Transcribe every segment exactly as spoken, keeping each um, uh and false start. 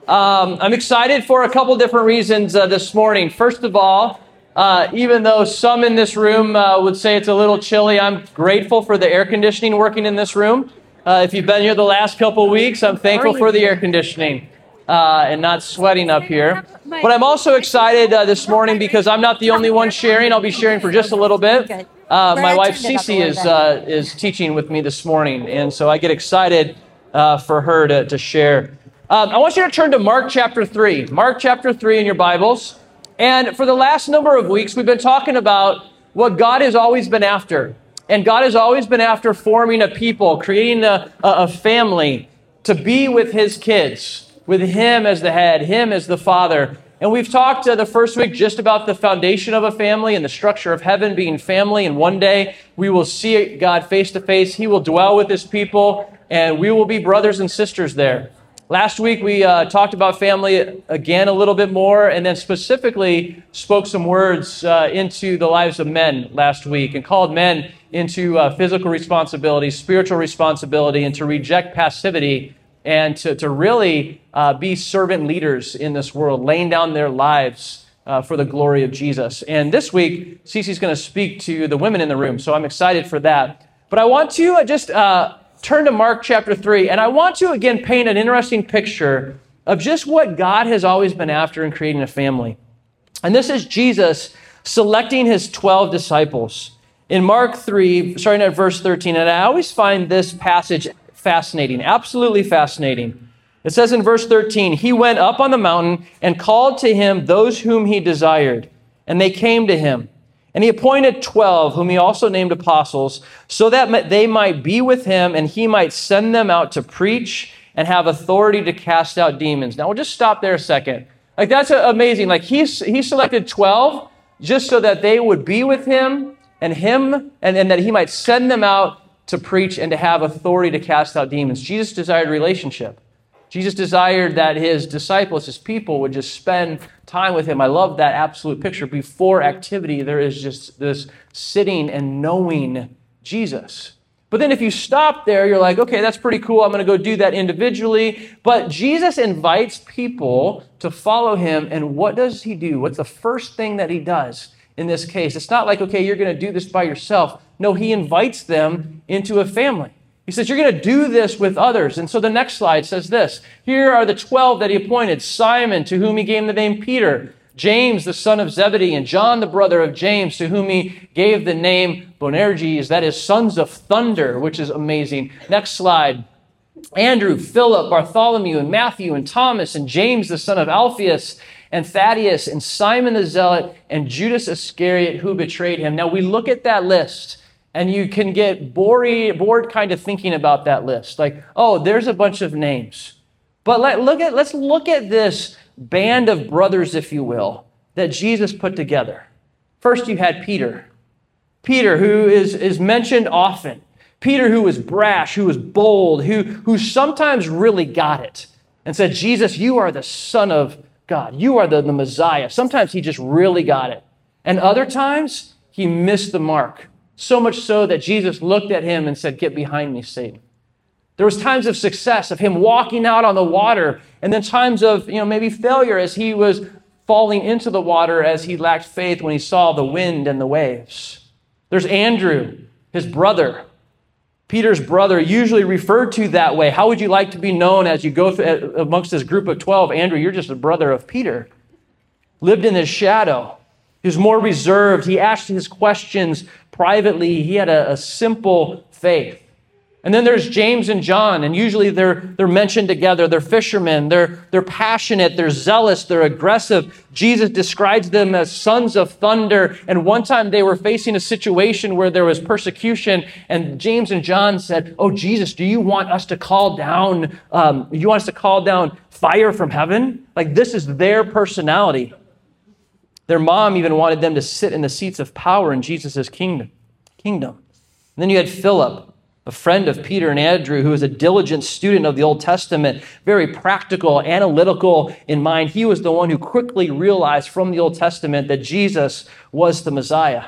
Um, I'm excited for a couple different reasons uh, this morning. First of all, uh, even though some in this room uh, would say it's a little chilly, I'm grateful for the air conditioning working in this room. Uh, if you've been here the last couple of weeks, I'm thankful for the air conditioning uh, and not sweating up here. But I'm also excited uh, this morning because I'm not the only one sharing. I'll be sharing for just a little bit. Uh, my wife Cece is uh, is teaching with me this morning, and so I get excited uh, for her to, to share. Um, I want you to turn to Mark chapter three. Mark chapter three in your Bibles. And for the last number of weeks, we've been talking about what God has always been after. And God has always been after forming a people, creating a, a family to be with his kids, with him as the head, him as the father. And we've talked uh, the first week just about the foundation of a family and the structure of heaven being family. And one day we will see God face to face. He will dwell with his people, and we will be brothers and sisters there. Last week, we uh, talked about family again a little bit more, and then specifically spoke some words uh, into the lives of men last week and called men into uh, physical responsibility, spiritual responsibility, and to reject passivity and to, to really uh, be servant leaders in this world, laying down their lives uh, for the glory of Jesus. And this week, Cece's going to speak to the women in the room, so I'm excited for that. But I want to uh, just... Uh, Turn to Mark chapter three, and I want to again paint an interesting picture of just what God has always been after in creating a family. And this is Jesus selecting his twelve disciples. In Mark three, starting at verse thirteen, and I always find this passage fascinating, absolutely fascinating. It says in verse thirteen, he went up on the mountain and called to him those whom he desired, and they came to him. And he appointed twelve, whom he also named apostles, so that they might be with him and he might send them out to preach and have authority to cast out demons. Now, we'll just stop there a second. Like, that's amazing. Like, he, he selected twelve just so that they would be with him and him, and, and that he might send them out to preach and to have authority to cast out demons. Jesus desired relationship. Jesus desired that his disciples, his people, would just spend time with him. I love that absolute picture. Before activity, there is just this sitting and knowing Jesus. But then if you stop there, you're like, okay, that's pretty cool. I'm going to go do that individually. But Jesus invites people to follow him. And what does he do? What's the first thing that he does in this case? It's not like, okay, you're going to do this by yourself. No, he invites them into a family. He says, you're going to do this with others. And so the next slide says this. Here are the twelve that he appointed. Simon, to whom he gave the name Peter. James, the son of Zebedee. And John, the brother of James, to whom he gave the name Boanerges. That is sons of thunder, which is amazing. Next slide. Andrew, Philip, Bartholomew, and Matthew, and Thomas, and James, the son of Alphaeus, and Thaddeus, and Simon the Zealot, and Judas Iscariot, who betrayed him. Now we look at that list, and you can get bored, bored kind of thinking about that list. Like, oh, there's a bunch of names. But let, look at, let's look at this band of brothers, if you will, that Jesus put together. First, you had Peter. Peter, who is, is mentioned often. Peter, who was brash, who was bold, who, who sometimes really got it and said, Jesus, you are the Son of God. You are the, the Messiah. Sometimes he just really got it. And other times, he missed the mark. So much so that Jesus looked at him and said, get behind me, Satan. There was times of success, of him walking out on the water, and then times of, you know, maybe failure as he was falling into the water as he lacked faith when he saw the wind and the waves. There's Andrew, his brother. Peter's brother, usually referred to that way. How would you like to be known as you go through, amongst this group of twelve? Andrew, you're just a brother of Peter. Lived in his shadow. He was more reserved. He asked his questions privately. He had a, a simple faith. And then there's James and John, and usually they're they're mentioned together. They're fishermen. They're they're passionate. They're zealous. They're aggressive. Jesus describes them as sons of thunder. And one time they were facing a situation where there was persecution, and James and John said, "Oh, Jesus, do you want us to call down? Um, you want us to call down fire from heaven?" Like, this is their personality. Their mom even wanted them to sit in the seats of power in Jesus' kingdom. Kingdom. And then you had Philip, a friend of Peter and Andrew, who was a diligent student of the Old Testament, very practical, analytical in mind. He was the one who quickly realized from the Old Testament that Jesus was the Messiah.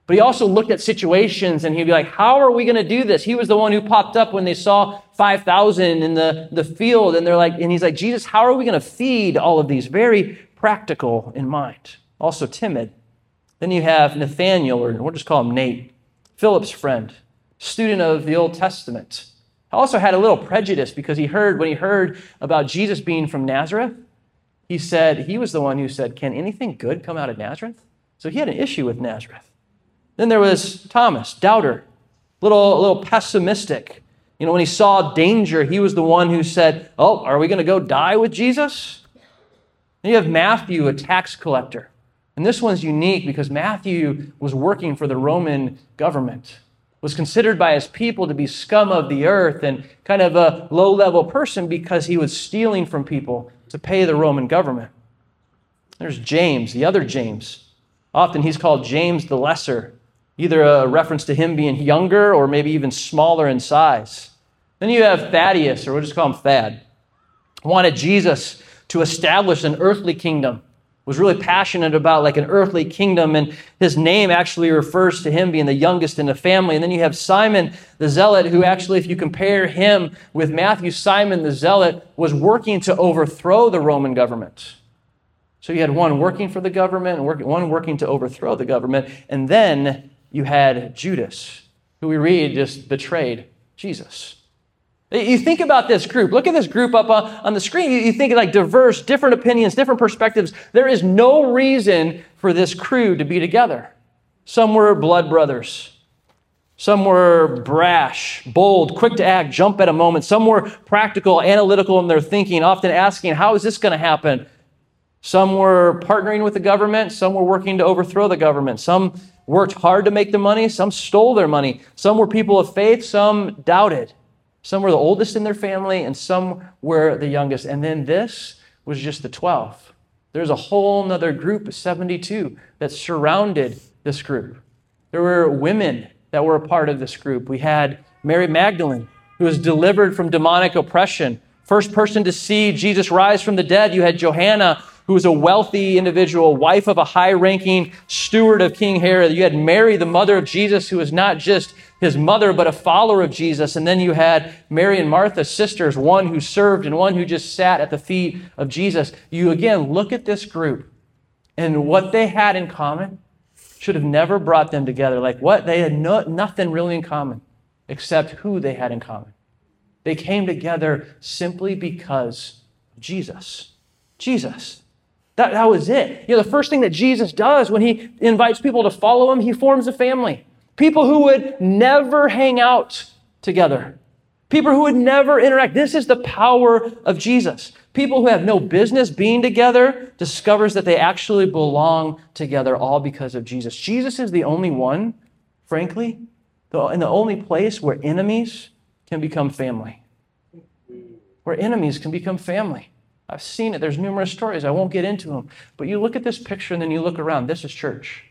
But he also looked at situations and he'd be like, how are we going to do this? He was the one who popped up when they saw five thousand in the, the field. And they're like, and he's like, Jesus, how are we going to feed all of these? Very practical in mind. Also timid. Then you have Nathaniel, or we'll just call him Nate, Philip's friend, student of the Old Testament. Also had a little prejudice because he heard, when he heard about Jesus being from Nazareth, he said, he was the one who said, can anything good come out of Nazareth? So he had an issue with Nazareth. Then there was Thomas, doubter, little, a little pessimistic. You know, when he saw danger, he was the one who said, oh, are we going to go die with Jesus? Then you have Matthew, a tax collector. And this one's unique because Matthew was working for the Roman government, was considered by his people to be scum of the earth and kind of a low-level person because he was stealing from people to pay the Roman government. There's James, the other James. Often he's called James the Lesser, either a reference to him being younger or maybe even smaller in size. Then you have Thaddeus, or we'll just call him Thad, wanted Jesus to establish an earthly kingdom, was really passionate about like an earthly kingdom, and his name actually refers to him being the youngest in the family. And then you have Simon the Zealot, who actually, if you compare him with Matthew, Simon the Zealot was working to overthrow the Roman government. So you had one working for the government and one working to overthrow the government. And then you had Judas, who we read just betrayed Jesus. You think about this group. Look at this group up on the screen. You think like diverse, different opinions, different perspectives. There is no reason for this crew to be together. Some were blood brothers. Some were brash, bold, quick to act, jump at a moment. Some were practical, analytical in their thinking, often asking, how is this going to happen? Some were partnering with the government. Some were working to overthrow the government. Some worked hard to make the money. Some stole their money. Some were people of faith. Some doubted. Some were the oldest in their family, and some were the youngest. And then this was just the twelve. There's a whole other group of seventy-two that surrounded this group. There were women that were a part of this group. We had Mary Magdalene, who was delivered from demonic oppression. First person to see Jesus rise from the dead. You had Johanna, who was a wealthy individual, wife of a high-ranking steward of King Herod. You had Mary, the mother of Jesus, who was not just his mother, but a follower of Jesus. And then you had Mary and Martha, sisters, one who served and one who just sat at the feet of Jesus. You, again, look at this group, and what they had in common should have never brought them together. Like what? They had no, nothing really in common except who they had in common. They came together simply because of Jesus. Jesus. That, that was it. You know, the first thing that Jesus does when he invites people to follow him, he forms a family. People who would never hang out together. People who would never interact. This is the power of Jesus. People who have no business being together discovers that they actually belong together, all because of Jesus. Jesus is the only one, frankly, and the only place where enemies can become family. Where enemies can become family. I've seen it. There's numerous stories. I won't get into them. But you look at this picture and then you look around. This is church.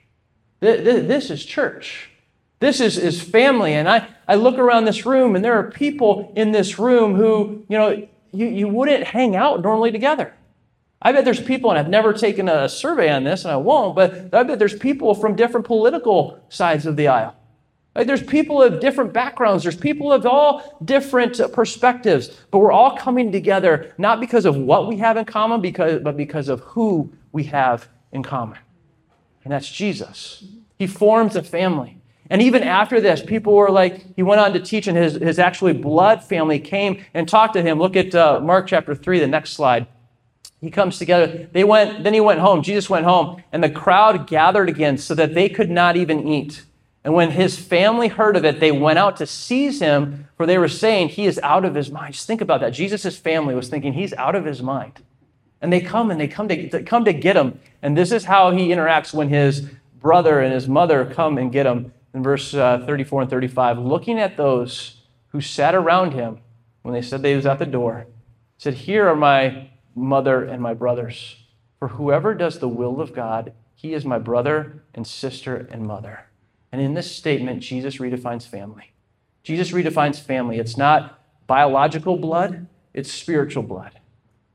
This is church. This is, is family. And I, I look around this room and there are people in this room who, you know, you, you wouldn't hang out normally together. I bet there's people, and I've never taken a survey on this and I won't, but I bet there's people from different political sides of the aisle. Like there's people of different backgrounds. There's people of all different perspectives, but we're all coming together not because of what we have in common, because, but because of who we have in common. And that's Jesus. He forms a family. And even after this, people were like, he went on to teach, and his, his actually blood family came and talked to him. Look at uh, Mark chapter three, the next slide. He comes together. They went, then he went home. Jesus went home, and the crowd gathered again so that they could not even eat. And when his family heard of it, they went out to seize him, for they were saying, he is out of his mind. Just think about that. Jesus' family was thinking, he's out of his mind. And they come and they come to, to come to get him. And this is how he interacts when his brother and his mother come and get him. In verse uh, thirty-four and thirty-five, looking at those who sat around him when they said they was at the door, said, here are my mother and my brothers. For whoever does the will of God, he is my brother and sister and mother. And in this statement, Jesus redefines family. Jesus redefines family. It's not biological blood, it's spiritual blood.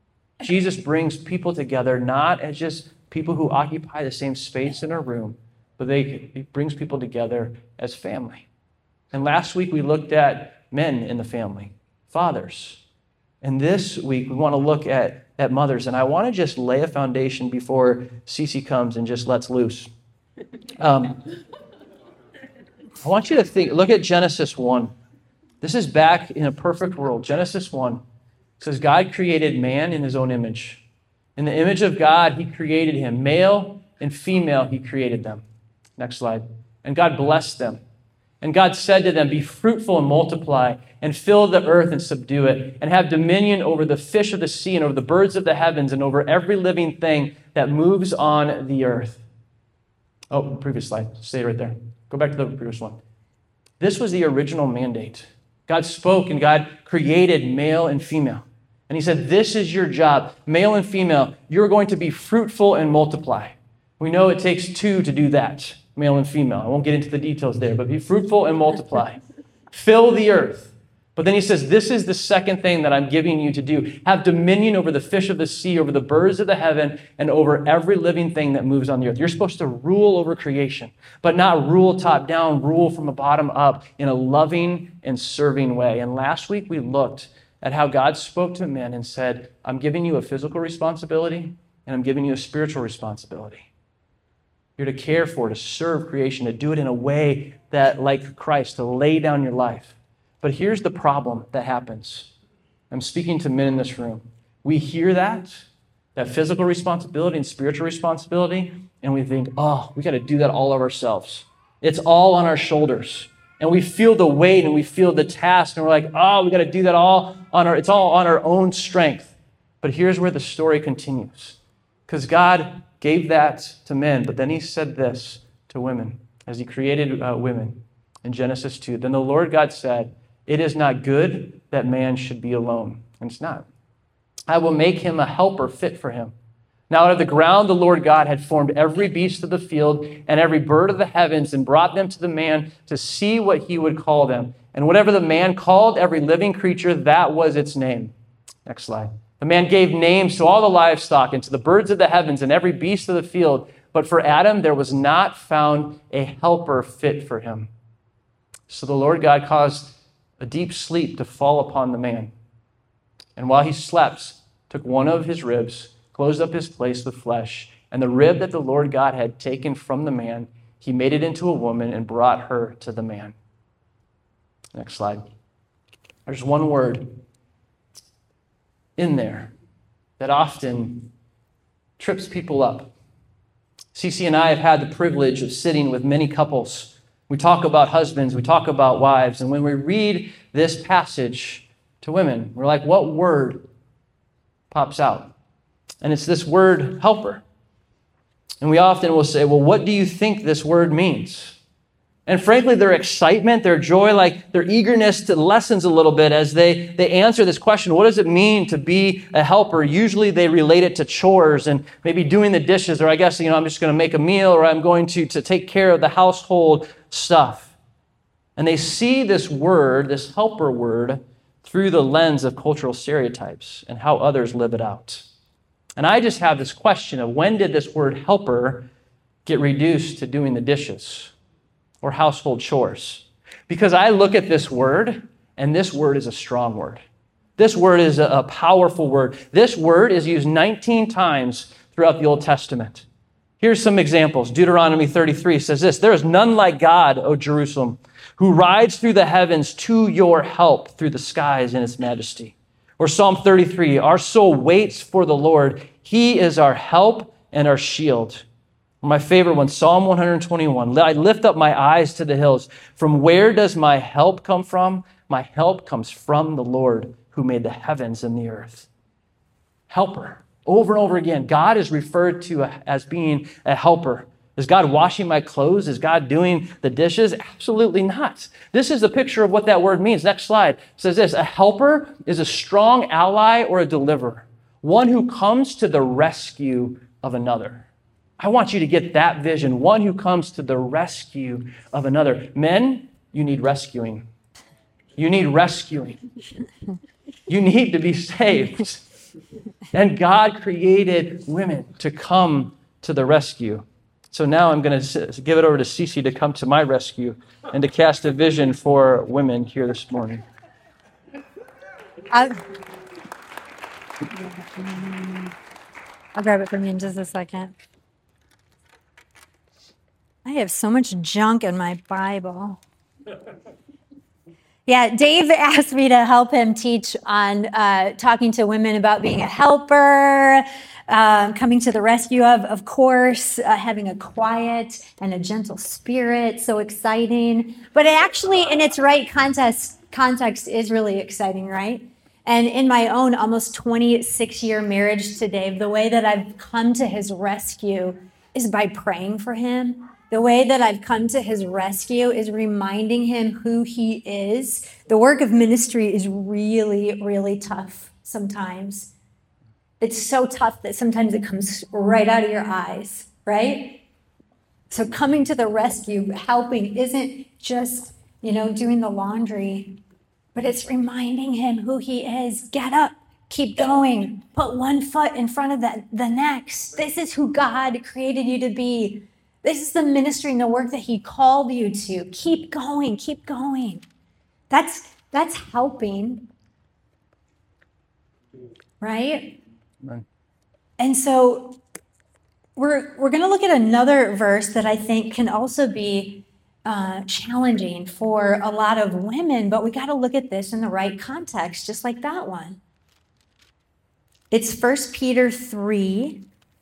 Jesus brings people together not as just people who occupy the same space in a room, but they, it brings people together as family. And last week we looked at men in the family, fathers. And this week we want to look at, at mothers. And I want to just lay a foundation before Cece comes and just lets loose. Um, I want you to think, look at Genesis one. This is back in a perfect world. Genesis one says God created man in his own image. In the image of God, he created him. Male and female, he created them. Next slide. And God blessed them. And God said to them, be fruitful and multiply, and fill the earth and subdue it, and have dominion over the fish of the sea, and over the birds of the heavens, and over every living thing that moves on the earth. Oh, previous slide. Stay right there. Go back to the previous one. This was the original mandate. God spoke and God created male and female. And he said, this is your job, male and female. You're going to be fruitful and multiply. We know it takes two to do that, male and female. I won't get into the details there, but be fruitful and multiply. Fill the earth. But then he says, this is the second thing that I'm giving you to do. Have dominion over the fish of the sea, over the birds of the heaven, and over every living thing that moves on the earth. You're supposed to rule over creation, but not rule top down, rule from the bottom up in a loving and serving way. And last week we looked at how God spoke to men and said, I'm giving you a physical responsibility, and I'm giving you a spiritual responsibility. You're to care for, to serve creation, to do it in a way that, like Christ, to lay down your life. But here's the problem that happens. I'm speaking to men in this room. We hear that, that physical responsibility and spiritual responsibility, and we think, oh, we got to do that all of ourselves. It's all on our shoulders. And we feel the weight and we feel the task, and we're like, oh, we got to do that all on our, it's all on our own strength. But here's where the story continues. Because God gave that to men, but then he said this to women as he created uh, women in Genesis two. Then the Lord God said, it is not good that man should be alone. And it's not. I will make him a helper fit for him. Now out of the ground the Lord God had formed every beast of the field and every bird of the heavens and brought them to the man to see what he would call them. And whatever the man called every living creature, that was its name. Next slide. The man gave names to all the livestock and to the birds of the heavens and every beast of the field. But for Adam there was not found a helper fit for him. So the Lord God caused a deep sleep to fall upon the man. And while he slept, took one of his ribs, closed up his place with flesh, and the rib that the Lord God had taken from the man, he made it into a woman and brought her to the man. Next slide. There's one word in there that often trips people up. Cece and I have had the privilege of sitting with many couples. We talk about husbands, we talk about wives, and when we read this passage to women, we're like, what word pops out? And it's this word, helper. And we often will say, well, what do you think this word means? And frankly, their excitement, their joy, like their eagerness to lessens a little bit as they, they answer this question, what does it mean to be a helper? Usually they relate it to chores and maybe doing the dishes, or I guess, you know, I'm just going to make a meal, or I'm going to, to take care of the household stuff. And they see this word, this helper word, through the lens of cultural stereotypes and how others live it out. And I just have this question of when did this word helper get reduced to doing the dishes or household chores? Because I look at this word, and this word is a strong word. This word is a powerful word. This word is used nineteen times throughout the Old Testament. Here's some examples. Deuteronomy thirty-three says this, there is none like God, O Jerusalem, who rides through the heavens to your help through the skies in its majesty. Or Psalm thirty-three, our soul waits for the Lord. He is our help and our shield. My favorite one, Psalm one twenty-one. I lift up my eyes to the hills. From where does my help come from? My help comes from the Lord who made the heavens and the earth. Helper. Over and over again, God is referred to as being a helper. Is God washing my clothes? Is God doing the dishes? Absolutely not. This is a picture of what that word means. Next slide. It says this, a helper is a strong ally or a deliverer, one who comes to the rescue of another. I want you to get that vision, one who comes to the rescue of another. Men, you need rescuing. You need rescuing. You need to be saved. And God created women to come to the rescue. So now I'm going to give it over to Cece to come to my rescue and to cast a vision for women here this morning. I'll, I'll grab it from you in just a second. I have so much junk in my Bible. Yeah, Dave asked me to help him teach on uh, talking to women about being a helper, uh, coming to the rescue of, of course, uh, having a quiet and a gentle spirit, so exciting. But it actually, in its right context, context is really exciting, right? And in my own almost twenty-six year marriage to Dave, the way that I've come to his rescue is by praying for him. The way that I've come to his rescue is reminding him who he is. The work of ministry is really, really tough sometimes. It's so tough that sometimes it comes right out of your eyes, right? So coming to the rescue, helping, isn't just, you know, doing the laundry, but it's reminding him who he is. Get up, keep going, put one foot in front of the, the next. This is who God created you to be. This is the ministry and the work that he called you to. Keep going, keep going. That's that's helping, right? Right. And so we're we're going to look at another verse that I think can also be uh, challenging for a lot of women, but we got to look at this in the right context, just like that one. It's First Peter three.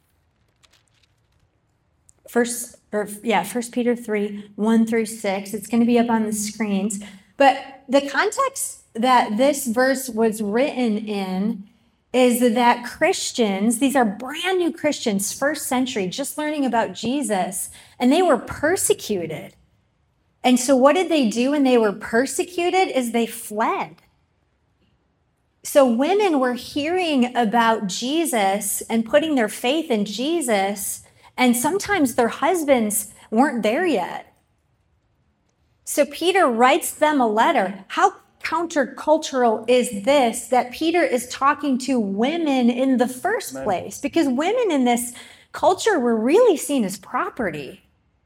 First, or yeah, First Peter three, one through six. It's going to be up on the screens. But the context that this verse was written in is that Christians, these are brand new Christians, first century, just learning about Jesus, and they were persecuted. And so what did they do when they were persecuted is they fled. So women were hearing about Jesus and putting their faith in Jesus, and sometimes their husbands weren't there yet. So Peter writes them a letter. How countercultural is this that Peter is talking to women in the first Amen. place? Because women in this culture were really seen as property.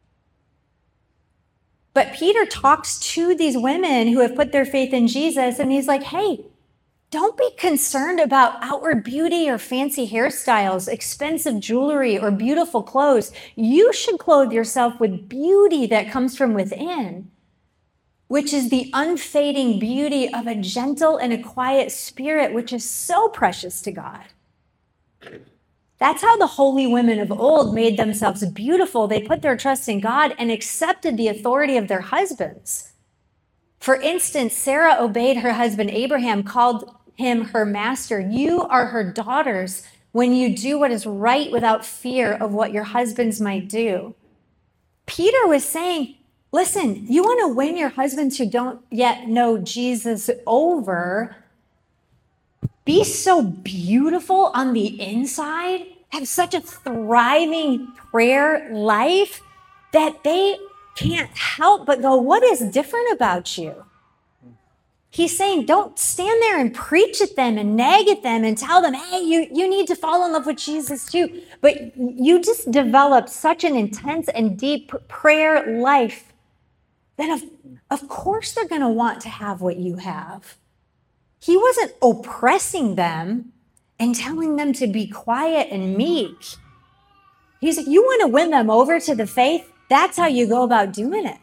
But Peter talks to these women who have put their faith in Jesus, and he's like, hey, don't be concerned about outward beauty or fancy hairstyles, expensive jewelry, or beautiful clothes. You should clothe yourself with beauty that comes from within, which is the unfading beauty of a gentle and a quiet spirit, which is so precious to God. That's how the holy women of old made themselves beautiful. They put their trust in God and accepted the authority of their husbands. For instance, Sarah obeyed her husband Abraham, called him her master. You are her daughters when you do what is right without fear of what your husbands might do. Peter was saying, listen, you want to win your husbands who don't yet know Jesus over. Be so beautiful on the inside, have such a thriving prayer life that they can't help but go, what is different about you? He's saying, don't stand there and preach at them and nag at them and tell them, hey, you, you need to fall in love with Jesus too. But you just develop such an intense and deep prayer life that of, of course they're going to want to have what you have. He wasn't oppressing them and telling them to be quiet and meek. He's like, you want to win them over to the faith? That's how you go about doing it.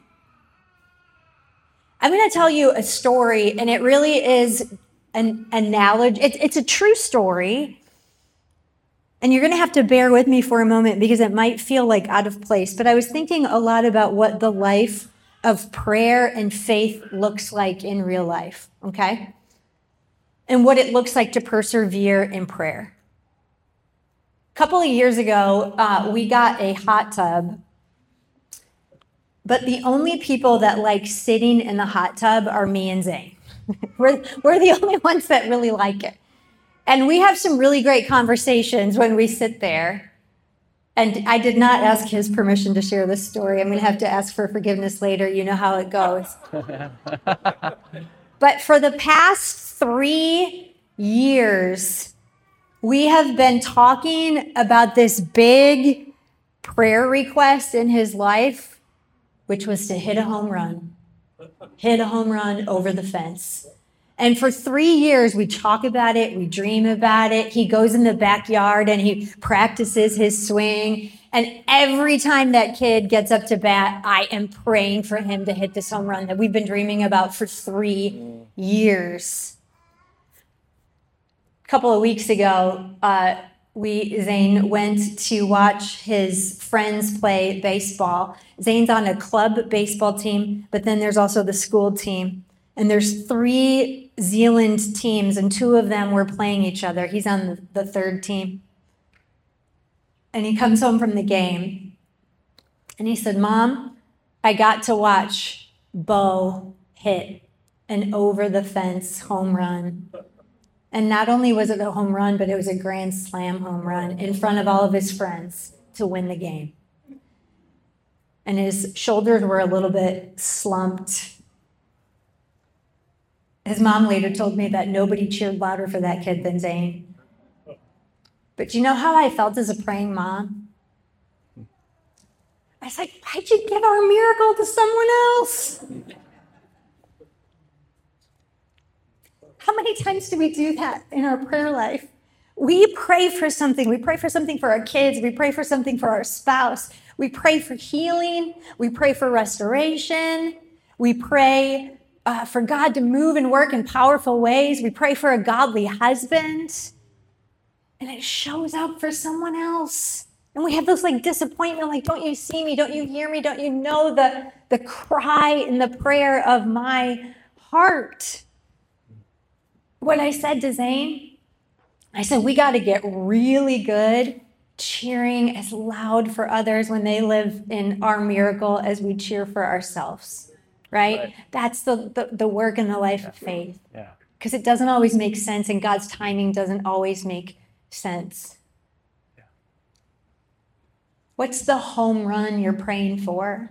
I'm going to tell you a story, and it really is an analogy. It, it's a true story, and you're going to have to bear with me for a moment because it might feel like out of place, but I was thinking a lot about what the life of prayer and faith looks like in real life, okay? And what it looks like to persevere in prayer. A couple of years ago, uh, we got a hot tub. But the only people that like sitting in the hot tub are me and Zane. we're, we're the only ones that really like it. And we have some really great conversations when we sit there. And I did not ask his permission to share this story. I'm going to have to ask for forgiveness later. You know how it goes. But for the past three years, we have been talking about this big prayer request in his life, which was to hit a home run, hit a home run over the fence. And for three years, we talk about it, we dream about it. He goes in the backyard and he practices his swing. And every time that kid gets up to bat, I am praying for him to hit this home run that we've been dreaming about for three years. A couple of weeks ago, uh, we, Zane, went to watch his friends play baseball. Zane's on a club baseball team, but then there's also the school team. And there's three Zealand teams, and two of them were playing each other. He's on the, the third team. And he comes home from the game, and he said, Mom, I got to watch Bo hit an over-the-fence home run. And not only was it a home run, but it was a grand slam home run in front of all of his friends to win the game. And his shoulders were a little bit slumped. His mom later told me that nobody cheered louder for that kid than Zane. But you know how I felt as a praying mom? I was like, why'd you give our miracle to someone else? How many times do we do that in our prayer life? We pray for something. We pray for something for our kids. We pray for something for our spouse. We pray for healing. We pray for restoration. We pray uh, for God to move and work in powerful ways. We pray for a godly husband. And it shows up for someone else. And we have this like disappointment, like, don't you see me? Don't you hear me? Don't you know the, the cry and the prayer of my heart? What I said to Zane, I said, we got to get really good cheering as loud for others when they live in our miracle as we cheer for ourselves, right? right. That's the, the, the work in the life of faith. Yeah. Because it doesn't always make sense, and God's timing doesn't always make sense. Yeah. What's the home run you're praying for?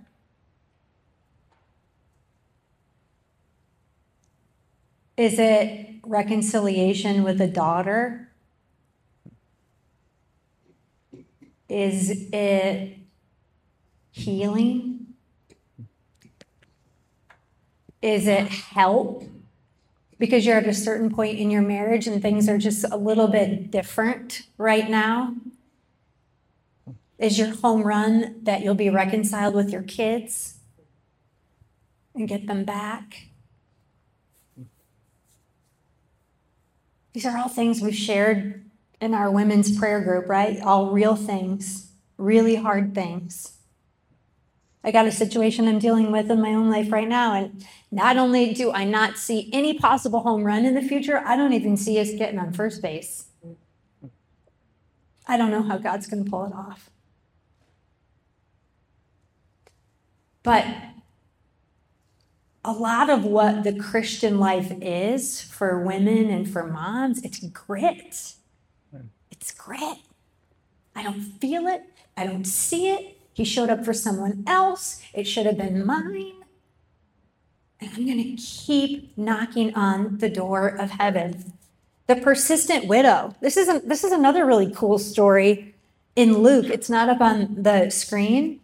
Is it reconciliation with a daughter? Is it healing? Is it help? Because you're at a certain point in your marriage and things are just a little bit different right now? Is your home run that you'll be reconciled with your kids and get them back? These are all things we've shared in our women's prayer group, right? All real things, really hard things. I got a situation I'm dealing with in my own life right now, and not only do I not see any possible home run in the future, I don't even see us getting on first base. I don't know how God's going to pull it off. But a lot of what the Christian life is for women and for moms, it's grit. It's grit. I don't feel it. I don't see it. He showed up for someone else. It should have been mine. And I'm going to keep knocking on the door of heaven. The persistent widow. This is, a, this is another really cool story in Luke. It's not up on the screen.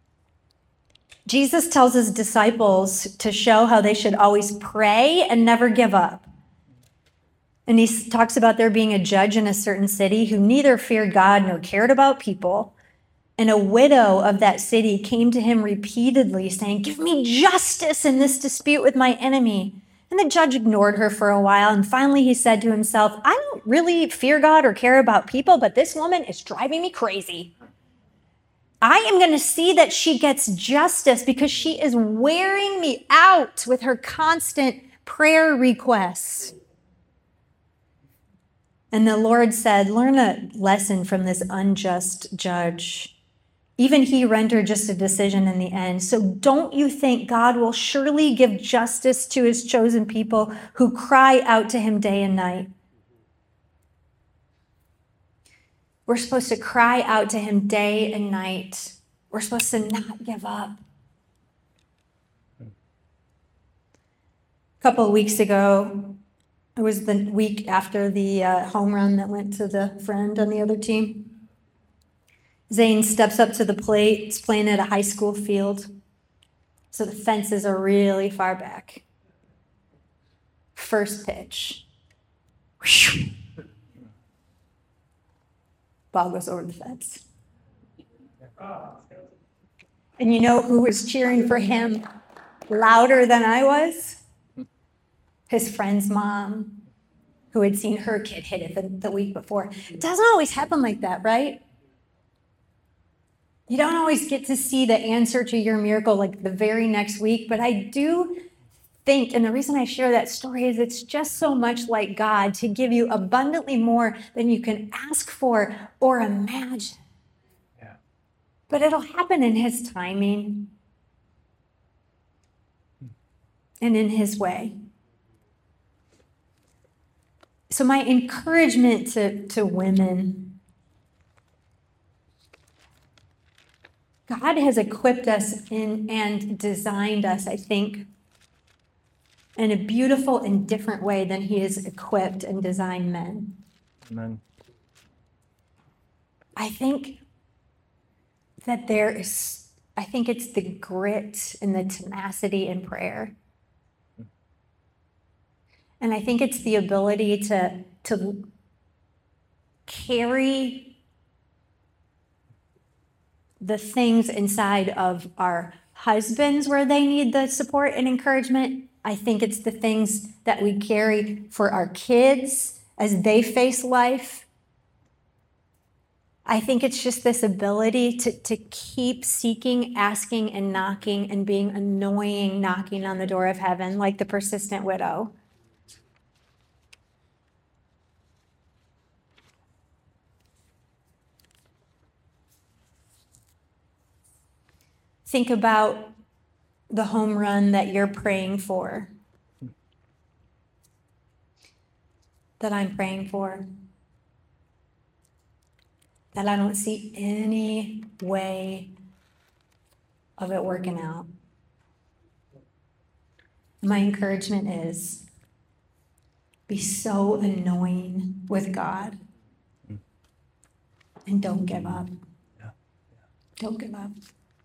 Jesus tells his disciples to show how they should always pray and never give up. And he talks about there being a judge in a certain city who neither feared God nor cared about people. And a widow of that city came to him repeatedly saying, give me justice in this dispute with my enemy. And the judge ignored her for a while. And finally he said to himself, I don't really fear God or care about people, but this woman is driving me crazy. I am going to see that she gets justice because she is wearing me out with her constant prayer requests. And the Lord said, learn a lesson from this unjust judge. Even he rendered just a decision in the end. So don't you think God will surely give justice to his chosen people who cry out to him day and night? We're supposed to cry out to him day and night. We're supposed to not give up. A couple of weeks ago, it was the week after the uh, home run that went to the friend on the other team. Zane steps up to the plate. It's playing at a high school field, so the fences are really far back. First pitch. Whew. Ball goes over the fence. And you know who was cheering for him louder than I was? His friend's mom, who had seen her kid hit it the, the week before. It doesn't always happen like that, right? You don't always get to see the answer to your miracle like the very next week, but I do think, and the reason I share that story is it's just so much like God to give you abundantly more than you can ask for or imagine. Yeah. But it'll happen in His timing and in His way. So my encouragement to, to women, God has equipped us in and designed us, I think, in a beautiful and different way than He has equipped and designed men. Amen. I think that there is, I think it's the grit and the tenacity in prayer. And I think it's the ability to, to carry the things inside of our husbands where they need the support and encouragement. I think it's the things that we carry for our kids as they face life. I think it's just this ability to, to keep seeking, asking, and knocking and being annoying, knocking on the door of heaven like the persistent widow. Think about the home run that you're praying for, that I'm praying for, that I don't see any way of it working out. My encouragement is be so annoying with God and don't give up. Yeah. Yeah. Don't give up.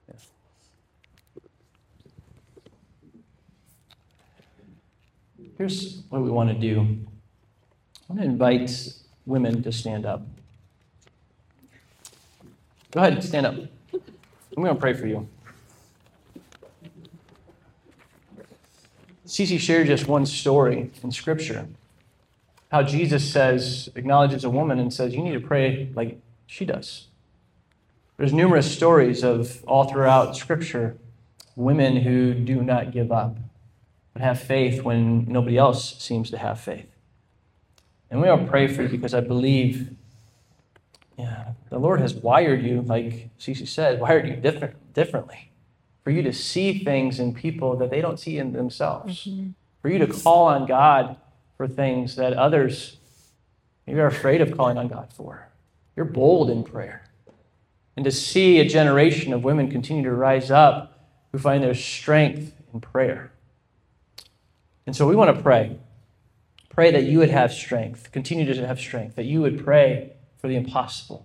Here's what we want to do. I want to invite women to stand up. Go ahead, stand up. I'm going to pray for you. Cece shared just one story in Scripture. How Jesus says, acknowledges a woman and says, you need to pray like she does. There's numerous stories of all throughout Scripture, women who do not give up, but have faith when nobody else seems to have faith. And we all pray for you because I believe yeah, the Lord has wired you, like Cece said, wired you different, differently, for you to see things in people that they don't see in themselves, mm-hmm. for you to call on God for things that others, maybe are afraid of calling on God for. You're bold in prayer. And to see a generation of women continue to rise up who find their strength in prayer. And so we want to pray. Pray that you would have strength, continue to have strength, that you would pray for the impossible,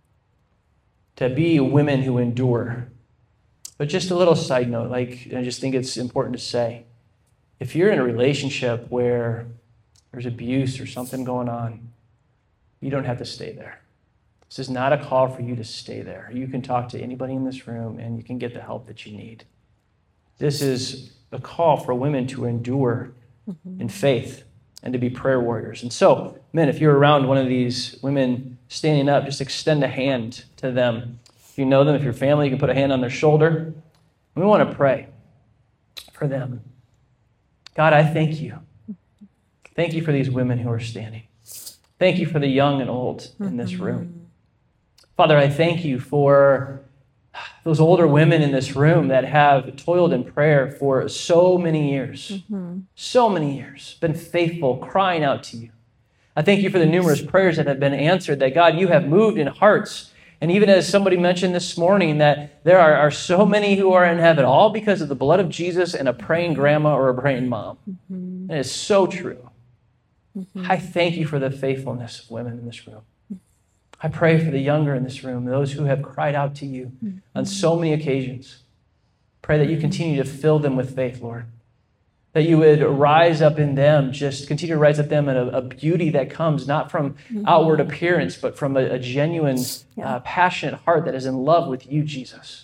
to be women who endure. But just a little side note, like I just think it's important to say, if you're in a relationship where there's abuse or something going on, you don't have to stay there. This is not a call for you to stay there. You can talk to anybody in this room and you can get the help that you need. This is a call for women to endure mm-hmm. in faith and to be prayer warriors. And so, men, if you're around one of these women standing up, just extend a hand to them. If you know them, if you're family, you can put a hand on their shoulder. We want to pray for them. God, I thank you. Thank you for these women who are standing. Thank you for the young and old in this room. Father, I thank you for those older women in this room that have toiled in prayer for so many years, mm-hmm. so many years, been faithful, crying out to you. I thank you for the numerous prayers that have been answered, that God, you have moved in hearts. And even as somebody mentioned this morning, that there are, are so many who are in heaven, all because of the blood of Jesus and a praying grandma or a praying mom. Mm-hmm. It is so true. Mm-hmm. I thank you for the faithfulness of women in this room. I pray for the younger in this room, those who have cried out to you on so many occasions. Pray that you continue to fill them with faith, Lord. That you would rise up in them, just continue to rise up them in a, a beauty that comes not from mm-hmm. outward appearance, but from a, a genuine, yeah. uh, passionate heart that is in love with you, Jesus.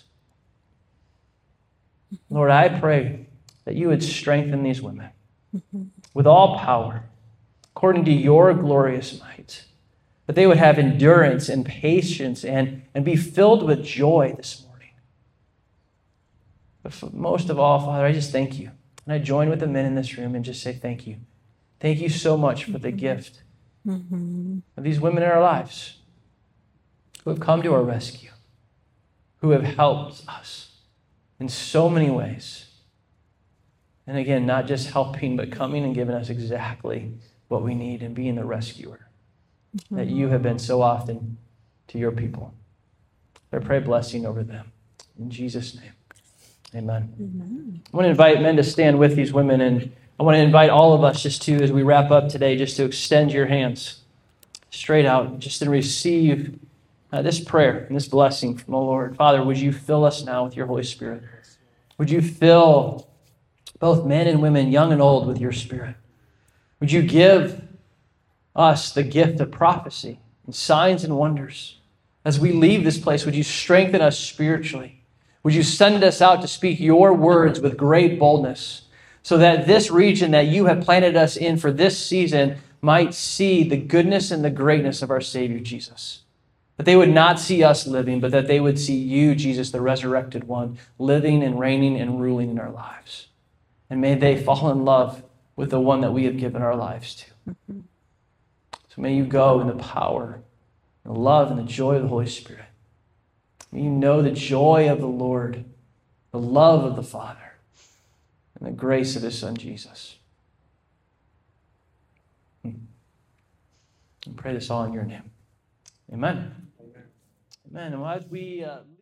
Lord, I pray that you would strengthen these women mm-hmm. with all power, according to your glorious might, that they would have endurance and patience and, and be filled with joy this morning. But for most of all, Father, I just thank you. And I join with the men in this room and just say thank you. Thank you so much for the gift mm-hmm. of these women in our lives who have come to our rescue, who have helped us in so many ways. And again, not just helping, but coming and giving us exactly what we need and being the rescuer mm-hmm. that you have been so often to your people. I pray blessing over them. In Jesus' name. Amen. Amen. I want to invite men to stand with these women, and I want to invite all of us just to, as we wrap up today, just to extend your hands straight out, just to receive uh, this prayer and this blessing from the Lord. Father, would you fill us now with your Holy Spirit? Would you fill both men and women, young and old, with your Spirit? Would you give us the gift of prophecy and signs and wonders? As we leave this place, would you strengthen us spiritually? Would you send us out to speak your words with great boldness so that this region that you have planted us in for this season might see the goodness and the greatness of our Savior, Jesus? That they would not see us living, but that they would see you, Jesus, the resurrected one, living and reigning and ruling in our lives. And may they fall in love with the one that we have given our lives to. So may you go in the power, and the love, and the joy of the Holy Spirit. May you know the joy of the Lord, the love of the Father, and the grace of his Son, Jesus. I pray this all in your name. Amen. Amen. And as we... Uh